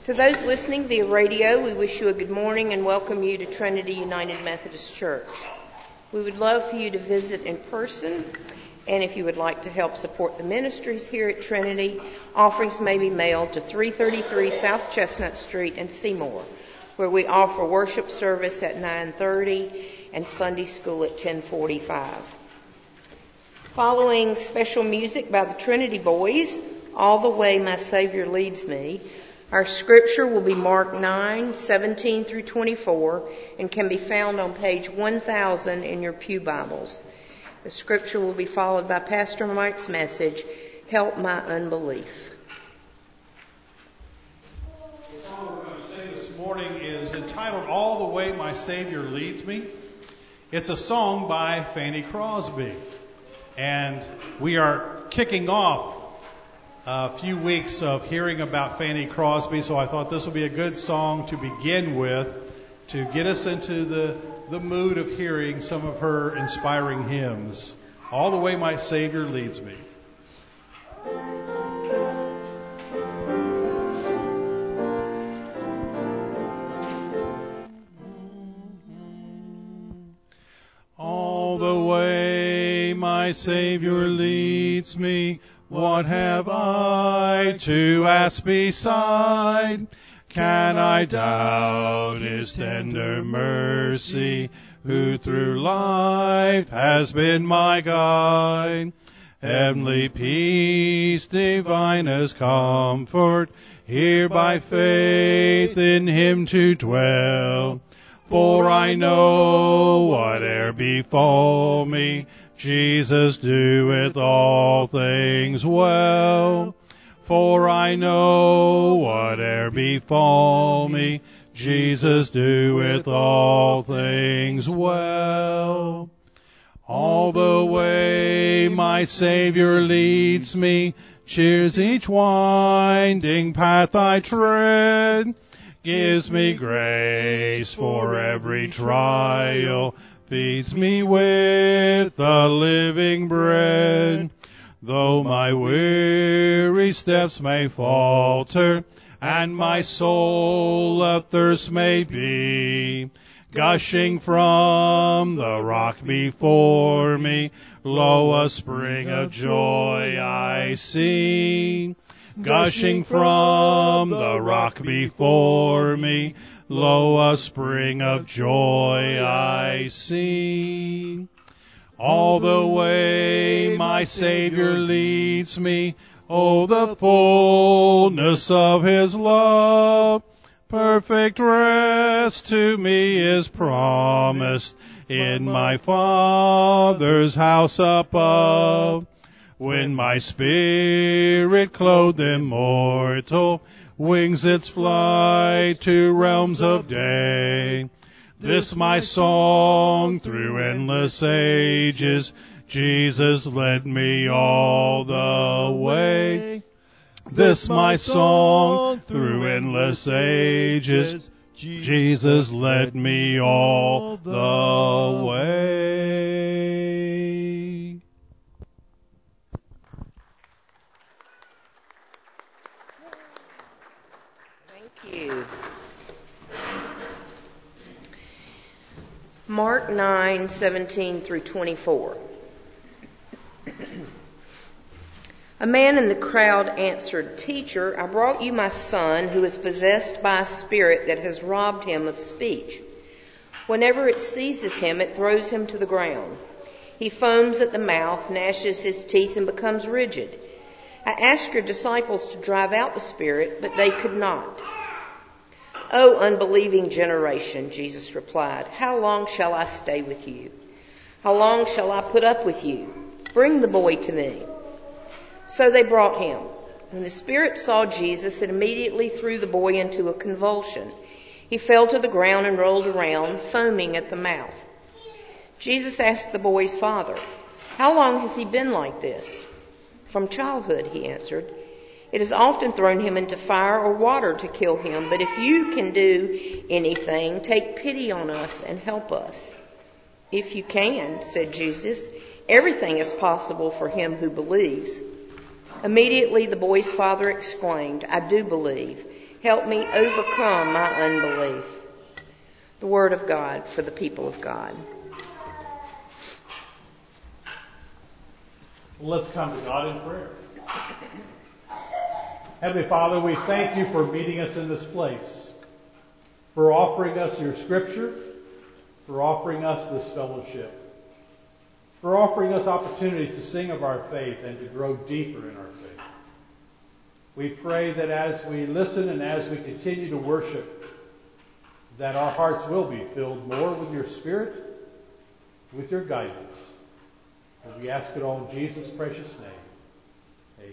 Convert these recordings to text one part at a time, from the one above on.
To those listening via radio, we wish you a good morning and welcome you to Trinity United Methodist Church. We would love for you to visit in person, and if you would like to help support the ministries here at Trinity, offerings may be mailed to 333 South Chestnut Street in Seymour, where we offer worship service at 9:30 and Sunday school at 10:45. Following special music by the Trinity Boys, All the Way My Savior Leads Me, our scripture will be Mark 9:17 through 24 and can be found on page 1000 in your pew Bibles. The scripture will be followed by Pastor Mike's message, Help My Unbelief. The song we're going to sing this morning is entitled All the Way My Savior Leads Me. It's a song by Fanny Crosby. And we are kicking off a few weeks of hearing about Fanny Crosby, so I thought this would be a good song to begin with to get us into the mood of hearing some of her inspiring hymns. All the Way My Savior Leads Me. All the way my Savior leads me, what have I to ask beside? Can I doubt His tender mercy, who through life has been my guide? Heavenly peace, divine as comfort, here by faith in Him to dwell. For I know whate'er befall me, Jesus doeth all things well. For I know whate'er befall me, Jesus doeth all things well. All the way my Savior leads me, cheers each winding path I tread, gives me grace for every trial, feeds me with the living bread. Though my weary steps may falter, and my soul athirst may be, gushing from the rock before me, lo, a spring of joy I see. Gushing from the rock before me, lo, a spring of joy I see. All the way my Savior leads me, oh, the fullness of His love. Perfect rest to me is promised in my Father's house above. When my spirit clothed immortal wings its flight to realms of day, this my song through endless ages, Jesus led me all the way. This my song through endless ages, Jesus led me all the way. Thank you. Mark 9:17 through 24. A man in the crowd answered, Teacher, I brought you my son who is possessed by a spirit that has robbed him of speech. Whenever it seizes him, it throws him to the ground. He foams at the mouth, gnashes his teeth, and becomes rigid. I asked your disciples to drive out the spirit, but they could not. O unbelieving generation, Jesus replied, how long shall I stay with you? How long shall I put up with you? Bring the boy to me. So they brought him. When the spirit saw Jesus, it immediately threw the boy into a convulsion. He fell to the ground and rolled around, foaming at the mouth. Jesus asked the boy's father, How long has he been like this? From childhood, he answered. It has often thrown him into fire or water to kill him, but if you can do anything, take pity on us and help us. If you can, said Jesus, everything is possible for him who believes. Immediately the boy's father exclaimed, I do believe. Help me overcome my unbelief. The word of God for the people of God. Let's come to God in prayer. Heavenly Father, we thank you for meeting us in this place, for offering us your scripture, for offering us this fellowship, for offering us opportunity to sing of our faith and to grow deeper in our faith. We pray that as we listen and as we continue to worship, that our hearts will be filled more with your Spirit, with your guidance. And we ask it all in Jesus' precious name.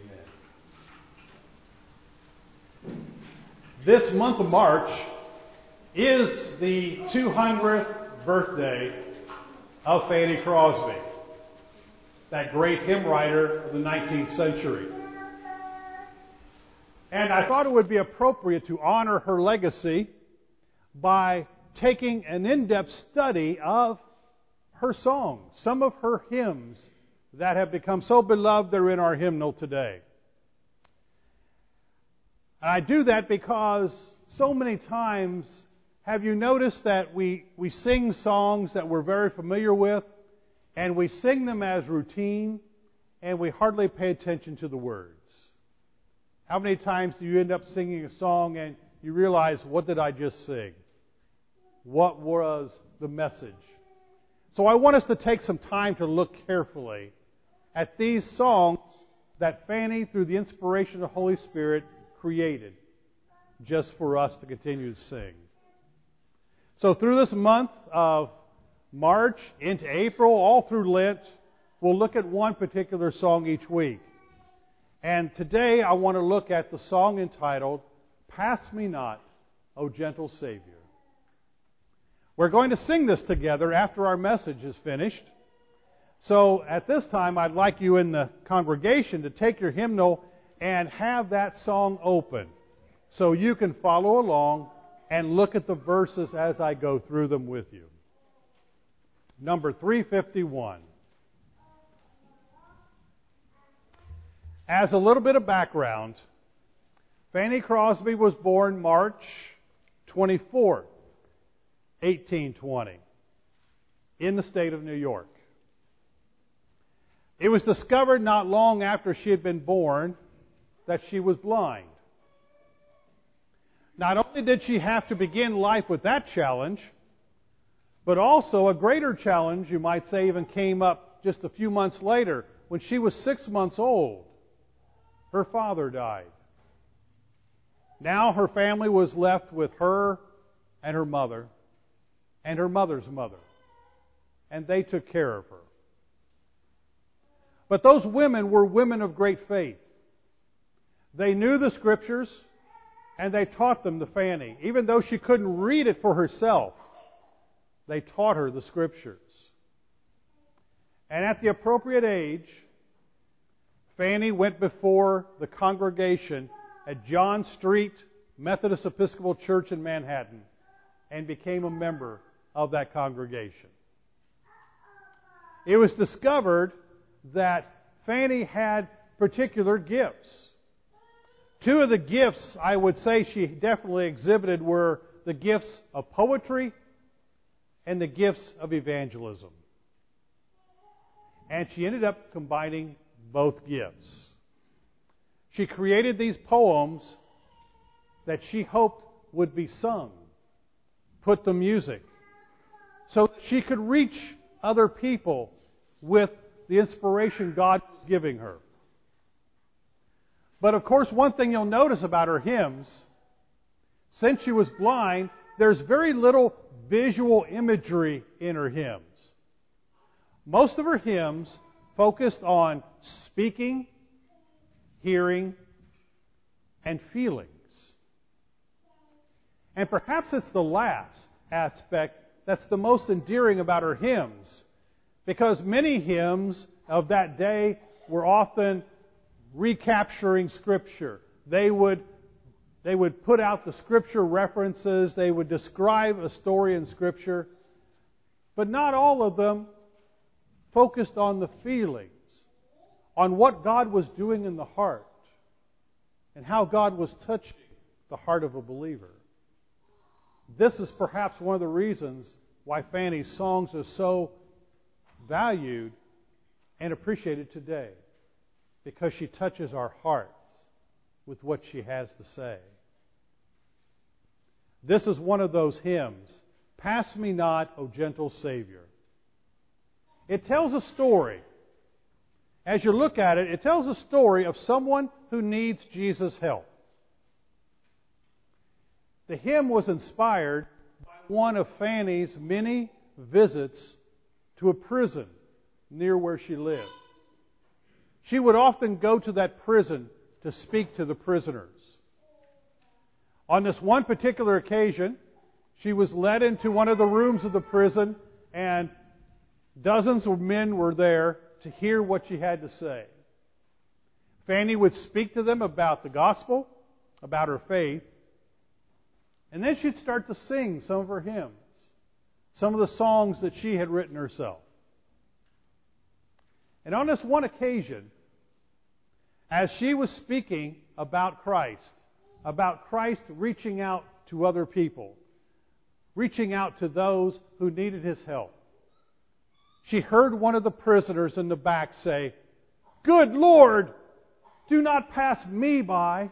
Amen. This month of March is the 200th birthday of Fanny Crosby, that great hymn writer of the 19th century. And I thought it would be appropriate to honor her legacy by taking an in-depth study of her songs, some of her hymns that have become so beloved they're in our hymnal today. And I do that because so many times, have you noticed that we sing songs that we're very familiar with, and we sing them as routine, and we hardly pay attention to the words? How many times do you end up singing a song and you realize, what did I just sing? What was the message? So I want us to take some time to look carefully at these songs that Fanny, through the inspiration of the Holy Spirit, created just for us to continue to sing. So through this month of March into April, all through Lent, we'll look at one particular song each week. And today I want to look at the song entitled, Pass Me Not, O Gentle Savior. We're going to sing this together after our message is finished. So at this time, I'd like you in the congregation to take your hymnal and have that song open so you can follow along and look at the verses as I go through them with you. Number 351. As a little bit of background, Fanny Crosby was born March 24th, 1820, in the state of New York. It was discovered not long after she had been born that she was blind. Not only did she have to begin life with that challenge, but also a greater challenge, you might say, even came up just a few months later. When she was 6 months old, her father died. Now her family was left with her and her mother and her mother's mother, and they took care of her. But those women were women of great faith. They knew the Scriptures, and they taught them to Fanny. Even though she couldn't read it for herself, they taught her the Scriptures. And at the appropriate age, Fanny went before the congregation at John Street Methodist Episcopal Church in Manhattan and became a member of that congregation. It was discovered that Fanny had particular gifts. Two of the gifts I would say she definitely exhibited were the gifts of poetry and the gifts of evangelism. And she ended up combining both gifts. She created these poems that she hoped would be sung, put to music, so that she could reach other people with the inspiration God was giving her. But of course, one thing you'll notice about her hymns, since she was blind, there's very little visual imagery in her hymns. Most of her hymns focused on speaking, hearing, and feelings. And perhaps it's the last aspect that's the most endearing about her hymns, because many hymns of that day were often recapturing Scripture. They would put out the Scripture references, they would describe a story in Scripture, but not all of them focused on the feelings, on what God was doing in the heart, and how God was touching the heart of a believer. This is perhaps one of the reasons why Fanny's songs are so valued and appreciated today, because she touches our hearts with what she has to say. This is one of those hymns, Pass Me Not, O Gentle Savior. It tells a story. As you look at it, it tells a story of someone who needs Jesus' help. The hymn was inspired by one of Fanny's many visits to a prison near where she lived. She would often go to that prison to speak to the prisoners. On this one particular occasion, she was led into one of the rooms of the prison, and dozens of men were there to hear what she had to say. Fanny would speak to them about the gospel, about her faith, and then she'd start to sing some of her hymns, some of the songs that she had written herself. And on this one occasion, as she was speaking about Christ reaching out to other people, reaching out to those who needed His help, she heard one of the prisoners in the back say, "Good Lord, do not pass me by."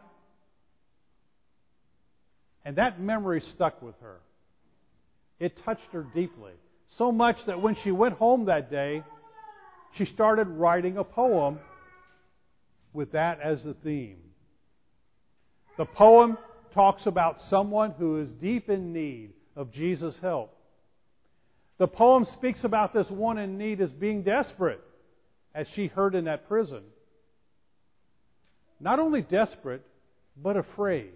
And that memory stuck with her. It touched her deeply, so much that when she went home that day, she started writing a poem with that as the theme. The poem talks about someone who is deep in need of Jesus' help. The poem speaks about this one in need as being desperate, as she heard in that prison. Not only desperate, but afraid.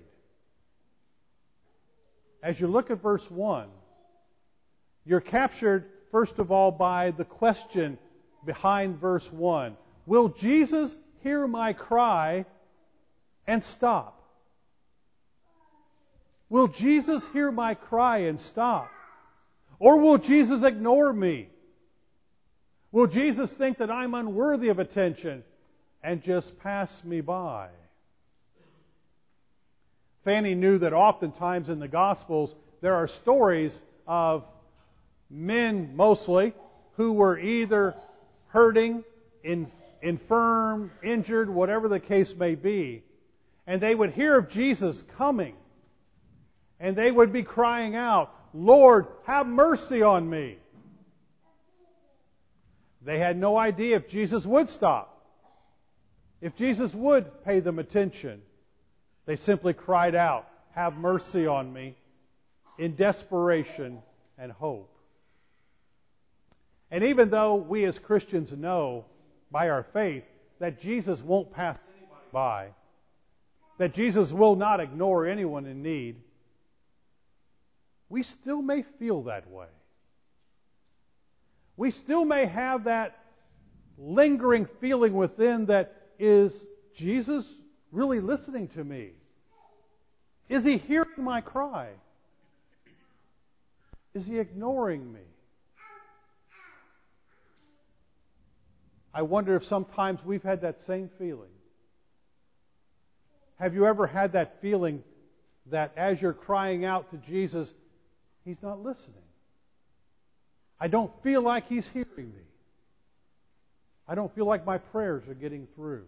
As you look at verse 1, you're captured, first of all, by the question behind verse 1. Will Jesus hear my cry and stop? Will Jesus hear my cry and stop? Or will Jesus ignore me? Will Jesus think that I'm unworthy of attention and just pass me by? Fanny knew that oftentimes in the Gospels there are stories of men mostly who were either hurting, infirm, injured, whatever the case may be, and they would hear of Jesus coming, and they would be crying out, "Lord, have mercy on me." They had no idea if Jesus would stop, if Jesus would pay them attention. They simply cried out, "Have mercy on me," in desperation and hope. And even though we as Christians know by our faith that Jesus won't pass anybody by, that Jesus will not ignore anyone in need, we still may feel that way. We still may have that lingering feeling within that, is Jesus really listening to me? Is He hearing my cry? Is He ignoring me? I wonder if sometimes we've had that same feeling. Have you ever had that feeling that as you're crying out to Jesus, He's not listening? I don't feel like He's hearing me. I don't feel like my prayers are getting through.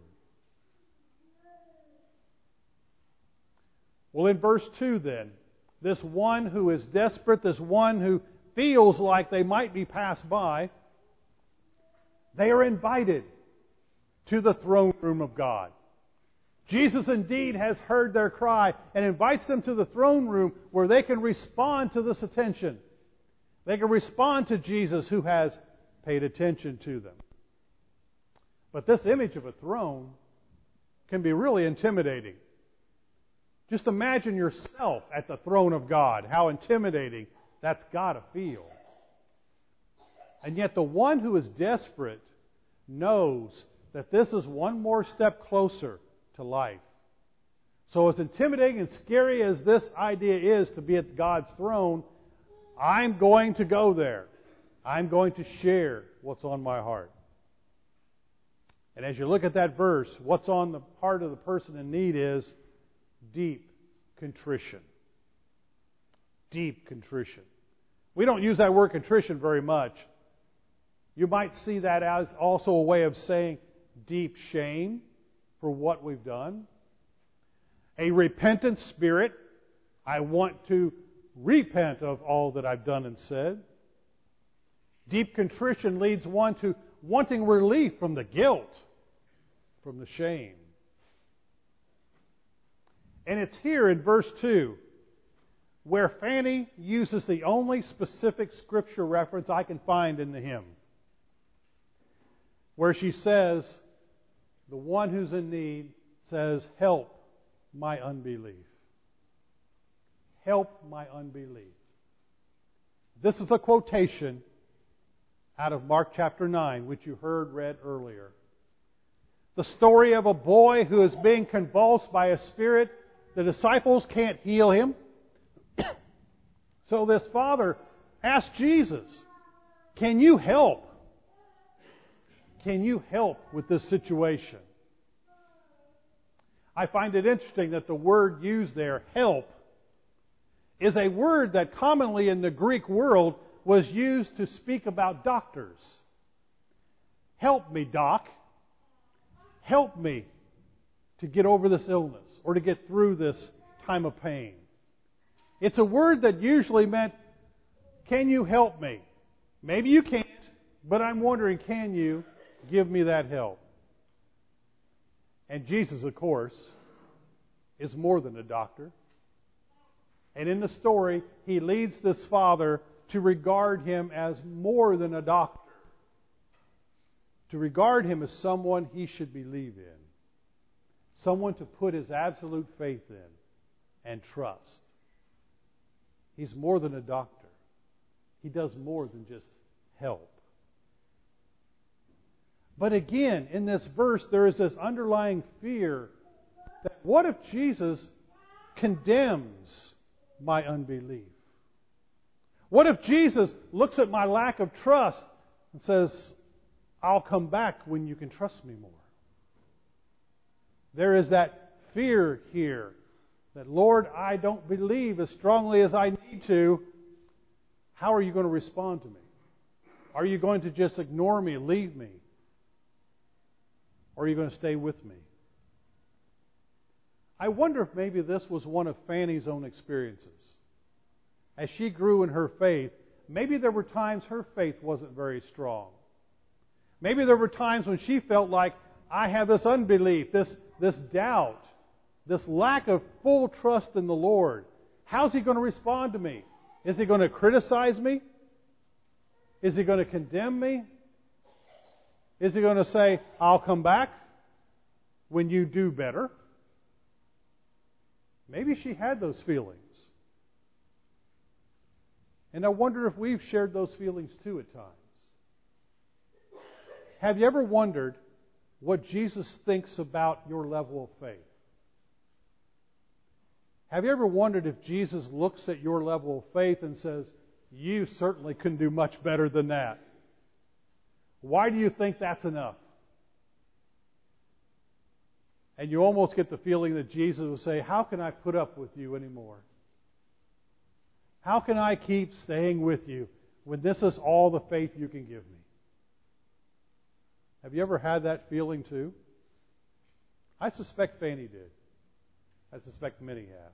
Well, in verse 2 then, this one who is desperate, this one who feels like they might be passed by, they are invited to the throne room of God. Jesus indeed has heard their cry and invites them to the throne room where they can respond to this attention. They can respond to Jesus who has paid attention to them. But this image of a throne can be really intimidating. Just imagine yourself at the throne of God, how intimidating that's got to feel. And yet the one who is desperate knows that this is one more step closer to life. So as intimidating and scary as this idea is to be at God's throne, I'm going to go there. I'm going to share what's on my heart. And as you look at that verse, what's on the heart of the person in need is deep contrition. Deep contrition. We don't use that word contrition very much. You might see that as also a way of saying deep shame for what we've done. A repentant spirit. I want to repent of all that I've done and said. Deep contrition leads one to wanting relief from the guilt, from the shame. And it's here in verse 2 where Fanny uses the only specific scripture reference I can find in the hymn, where she says, the one who's in need says, help my unbelief. Help my unbelief. This is a quotation out of Mark chapter 9, which you heard read earlier. The story of a boy who is being convulsed by a spirit. The disciples can't heal him. So this father asked Jesus, can you help? Can you help with this situation? I find it interesting that the word used there, help, is a word that commonly in the Greek world was used to speak about doctors. Help me, doc. Help me to get over this illness or to get through this time of pain. It's a word that usually meant, can you help me? Maybe you can't, but I'm wondering, can you give me that help? And Jesus, of course, is more than a doctor. And in the story, he leads this father to regard him as more than a doctor. To regard him as someone he should believe in. Someone to put his absolute faith in and trust. He's more than a doctor. He does more than just help. But again, in this verse, there is this underlying fear that what if Jesus condemns my unbelief? What if Jesus looks at my lack of trust and says, I'll come back when you can trust me more? There is that fear here that, Lord, I don't believe as strongly as I need to. How are you going to respond to me? Are you going to just ignore me, leave me? Or are you going to stay with me? I wonder if maybe this was one of Fanny's own experiences. As she grew in her faith, maybe there were times her faith wasn't very strong. Maybe there were times when she felt like, I have this unbelief, this doubt, this lack of full trust in the Lord. How's He going to respond to me? Is He going to criticize me? Is He going to condemn me? Is He going to say, I'll come back when you do better? Maybe she had those feelings. And I wonder if we've shared those feelings too at times. Have you ever wondered what Jesus thinks about your level of faith? Have you ever wondered if Jesus looks at your level of faith and says, you certainly couldn't do much better than that? Why do you think that's enough? And you almost get the feeling that Jesus will say, how can I put up with you anymore? How can I keep staying with you when this is all the faith you can give me? Have you ever had that feeling too? I suspect Fanny did. I suspect many have.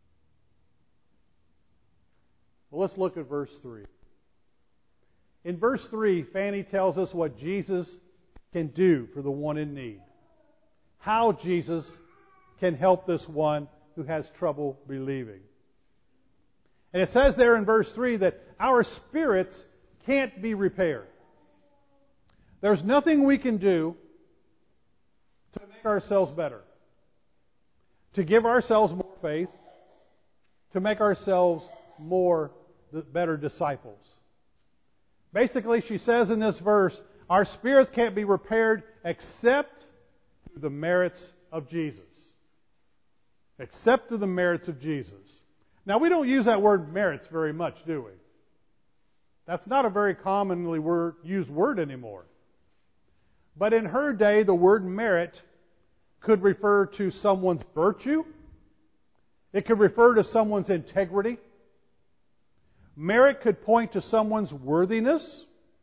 Well, let's look at verse 3. In verse 3, Fanny tells us what Jesus can do for the one in need. How Jesus can help this one who has trouble believing. And it says there in verse 3 that our spirits can't be repaired. There's nothing we can do to make ourselves better, to give ourselves more faith, to make ourselves better disciples. Basically, she says in this verse, our spirits can't be repaired except through the merits of Jesus. Except through the merits of Jesus. Now, we don't use that word merits very much, do we? That's not a very commonly used word anymore. But in her day, the word merit could refer to someone's virtue. It could refer to someone's integrity. Merit could point to someone's worthiness.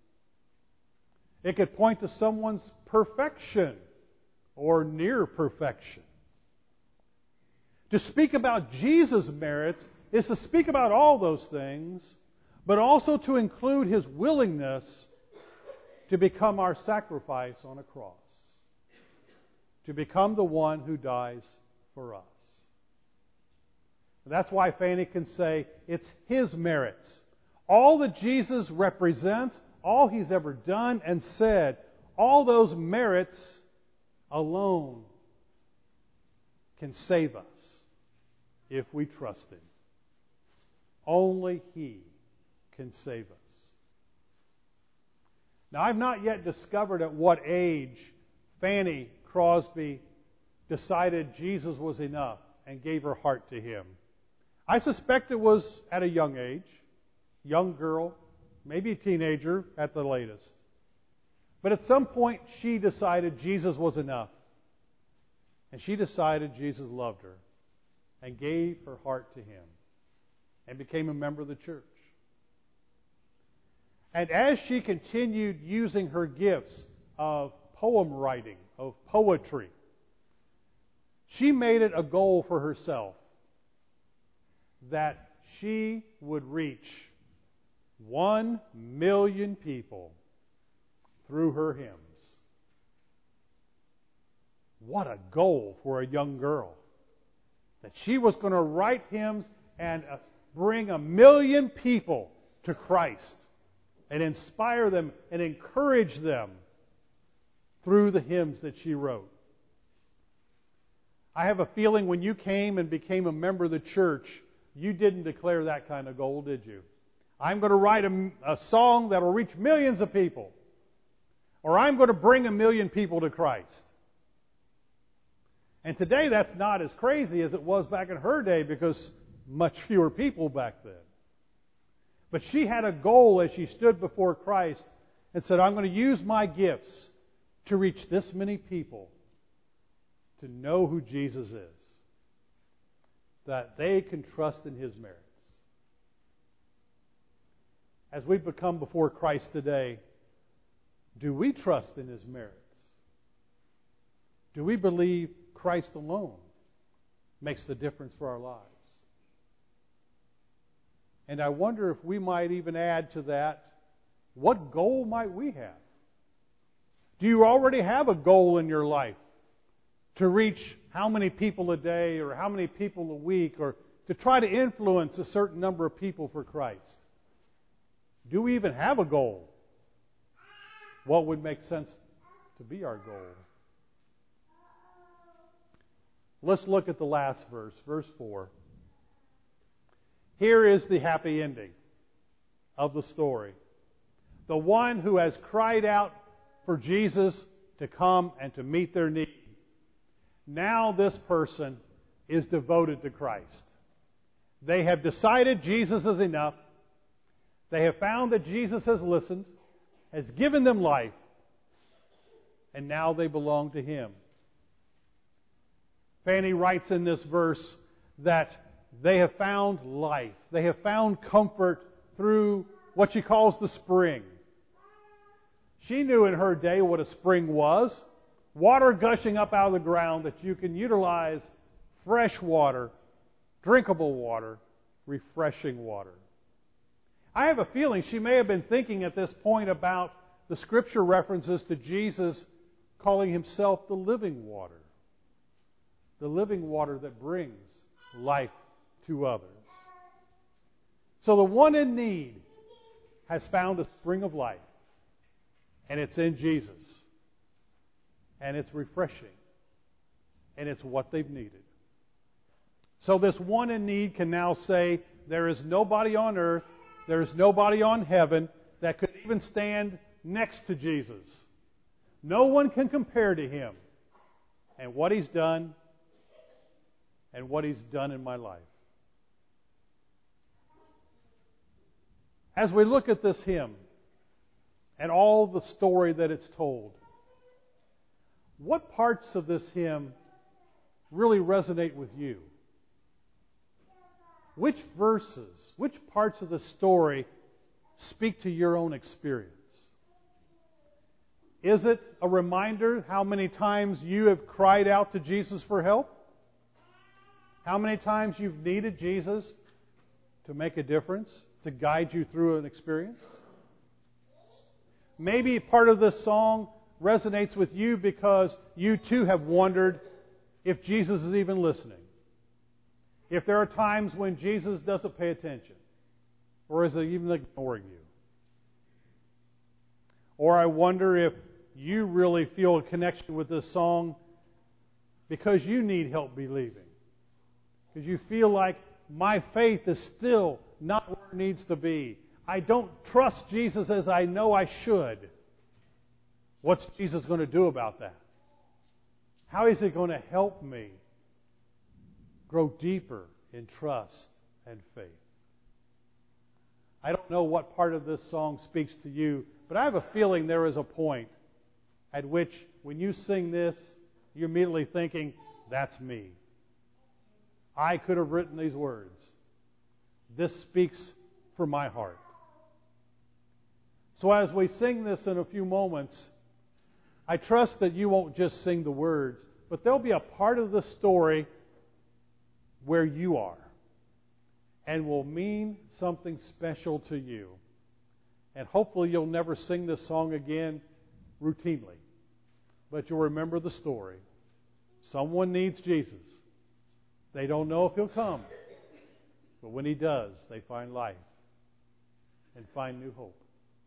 It could point to someone's perfection or near perfection. To speak about Jesus' merits is to speak about all those things, but also to include His willingness to become our sacrifice on a cross, to become the one who dies for us. That's why Fanny can say it's His merits. All that Jesus represents, all He's ever done and said, all those merits alone can save us if we trust Him. Only He can save us. Now, I've not yet discovered at what age Fanny Crosby decided Jesus was enough and gave her heart to Him. I suspect it was at a young age, young girl, maybe a teenager at the latest. But at some point she decided Jesus was enough. And she decided Jesus loved her and gave her heart to Him and became a member of the church. And as she continued using her gifts of poem writing, of poetry, she made it a goal for herself that she would reach 1 million people through her hymns. What a goal for a young girl. That she was going to write hymns and bring 1 million people to Christ and inspire them and encourage them through the hymns that she wrote. I have a feeling when you came and became a member of the church, you didn't declare that kind of goal, did you? I'm going to write a song that will reach millions of people. Or I'm going to bring 1 million people to Christ. And today that's not as crazy as it was back in her day because much fewer people back then. But she had a goal as she stood before Christ and said, I'm going to use my gifts to reach this many people to know who Jesus is, that they can trust in His merits. As we become before Christ today, do we trust in His merits? Do we believe Christ alone makes the difference for our lives? And I wonder if we might even add to that, what goal might we have? Do you already have a goal in your life to reach how many people a day or how many people a week or to try to influence a certain number of people for Christ? Do we even have a goal? What would make sense to be our goal? Let's look at the last verse, verse 4. Here is the happy ending of the story. The one who has cried out for Jesus to come and to meet their need. Now this person is devoted to Christ. They have decided Jesus is enough. They have found that Jesus has listened, has given them life, and now they belong to Him. Fanny writes in this verse that they have found life. They have found comfort through what she calls the spring. She knew in her day what a spring was. Water gushing up out of the ground that you can utilize fresh water, drinkable water, refreshing water. I have a feeling she may have been thinking at this point about the scripture references to Jesus calling Himself the living water. The living water that brings life to others. So the one in need has found a spring of life. And it's in Jesus. And it's refreshing. And it's what they've needed. So this one in need can now say, there is nobody on earth, there is nobody on heaven that could even stand next to Jesus. No one can compare to Him and what He's done and what He's done in my life. As we look at this hymn and all the story that it's told, what parts of this hymn really resonate with you? which verses, which parts of the story speak to your own experience? Is it a reminder how many times you have cried out to Jesus for help? How many times you've needed Jesus to make a difference, to guide you through an experience? Maybe part of this song resonates with you because you too have wondered if Jesus is even listening. If there are times when Jesus doesn't pay attention, or is even ignoring you. Or I wonder if you really feel a connection with this song because you need help believing. Because you feel like my faith is still not where it needs to be. I don't trust Jesus as I know I should. What's Jesus going to do about that? How is He going to help me grow deeper in trust and faith? I don't know what part of this song speaks to you, but I have a feeling there is a point at which when you sing this, you're immediately thinking, that's me. I could have written these words. This speaks for my heart. So as we sing this in a few moments, I trust that you won't just sing the words, but there'll be a part of the story where you are and will mean something special to you. And hopefully you'll never sing this song again routinely, but you'll remember the story. Someone needs Jesus. They don't know if He'll come, but when He does, they find life and find new hope.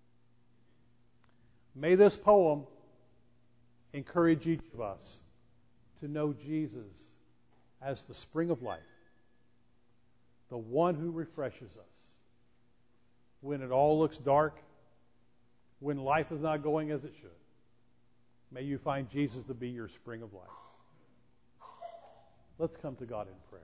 May this poem encourage each of us to know Jesus as the spring of life, the one who refreshes us when it all looks dark, when life is not going as it should. May you find Jesus to be your spring of life. Let's come to God in prayer.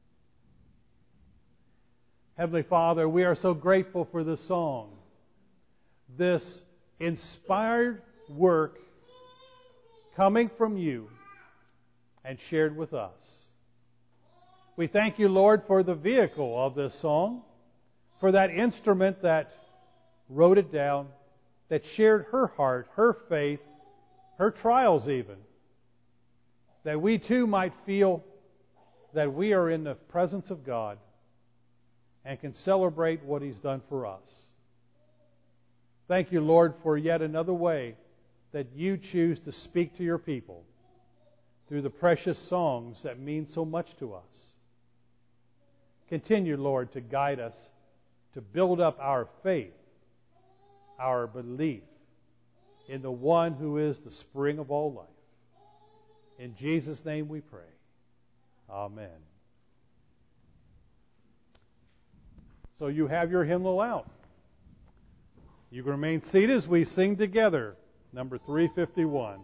Heavenly Father, we are so grateful for this song, this inspired work coming from you and shared with us. We thank you, Lord, for the vehicle of this song, for that instrument that wrote it down, that shared her heart, her faith, her trials even, that we too might feel that we are in the presence of God and can celebrate what He's done for us. Thank you, Lord, for yet another way that you choose to speak to your people through the precious songs that mean so much to us. Continue, Lord, to guide us, to build up our faith, our belief in the one who is the spring of all life. In Jesus' name we pray. Amen. So you have your hymnal out. You can remain seated as we sing together, number 351.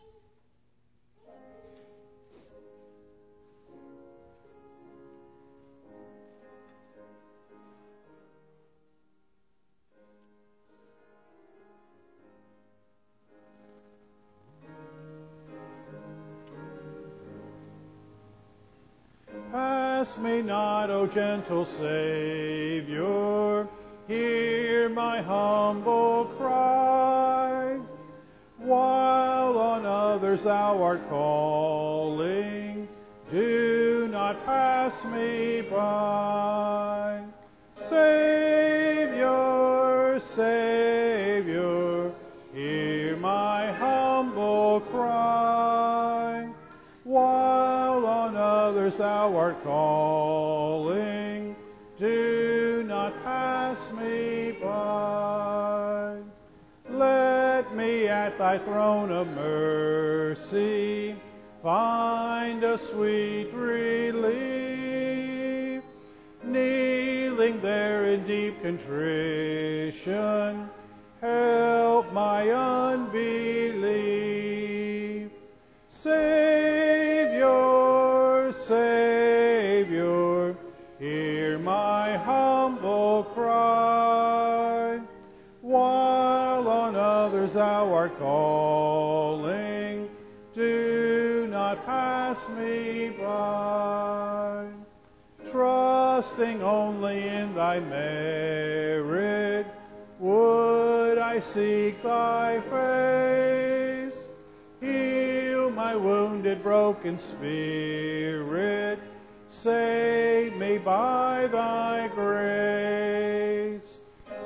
Pass me not, O gentle Savior, hear my humble cry. While on others thou art calling, do not pass me by. Savior, Savior, hear my humble cry. While on others thou art calling, do not pass me by. Let me at thy throne of mercy find a sweet relief. Kneeling there in deep contrition, help my unbelief. Savior, Savior, hear my humble cry. While on others thou art calling, do not pass me by. Trust trusting only in thy merit, would I seek thy face. Heal my wounded, broken spirit. Save me by thy grace.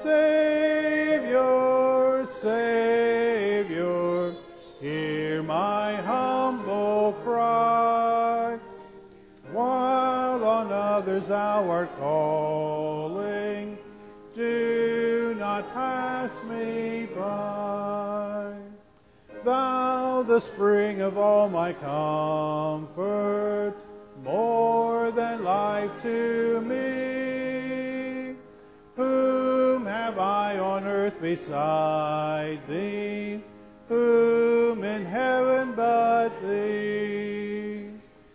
Savior, Savior, hear my humble cry. While on others thou art calling, do not pass me by. Thou, the spring of all my comfort, more than life to me. Whom have I on earth beside thee? Whom in heaven but thee?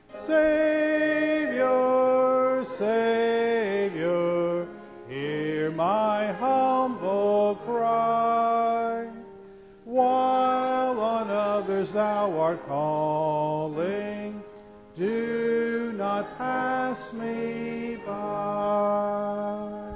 Savior, Savior, hear my humble cry. While on others thou art calling, do not pass me by.